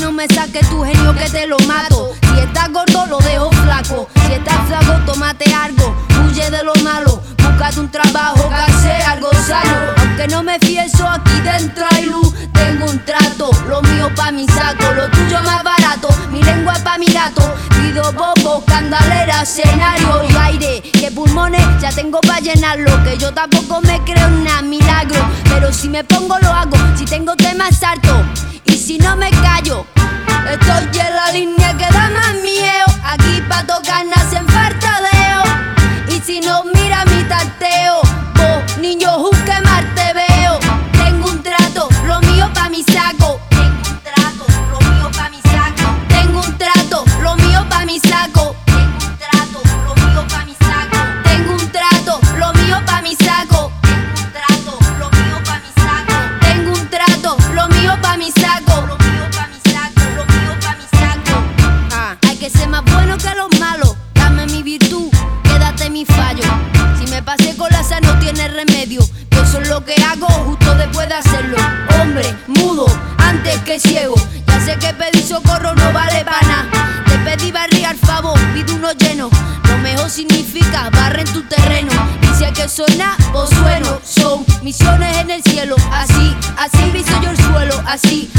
no me saques tu genio que te lo mato. Si estás gordo lo dejo flaco, si estás flaco tómate algo. Huye de lo malo, búscate un trabajo que hace algo sano. Aunque no me fieso aquí dentro hay luz. Tengo un trato, lo mío pa' mi saco, lo tuyo más barato, mi lengua pa' mi gato. Pido bobo, candalera, escenario y aire, que pulmones ya tengo pa' llenarlo. Que yo tampoco me creo en nada milagro, pero si me pongo lo hago, si tengo temas salto y si no me callo. Estoy en la línea que da más miedo, aquí pa' tocar nacen fartadeo. Y si no mira mi tarteo, vos niño juzgue mal te veo. Tengo un trato, lo mío pa' mi saco. Tengo un trato, lo mío pa' mi saco. Tengo un trato, lo mío pa' mi saco. Tengo un trato, lo mío pa' mi saco. Tengo un trato, lo mío pa' mi saco. Tengo un trato, lo mío pa' mi saco. Tengo un trato, lo mío pa' mi saco. Lo mío pa' mi saco, lo mío pa' mi saco. Hay que ser más bueno que los malos. Dame mi virtud, quédate mi fallo. Si me pasé con la sal no tiene remedio. Pienso en lo que hago justo después de hacerlo. Hombre, mudo, antes que ciego. Ya sé que pedir socorro no vale para nada. Te pedí barriga al favor, pido uno lleno. Lo mejor significa barre en tu terreno. Y si hay que sonar, pues sueno. Son misiones en el cielo. Así, así viso yo el suelo. Así,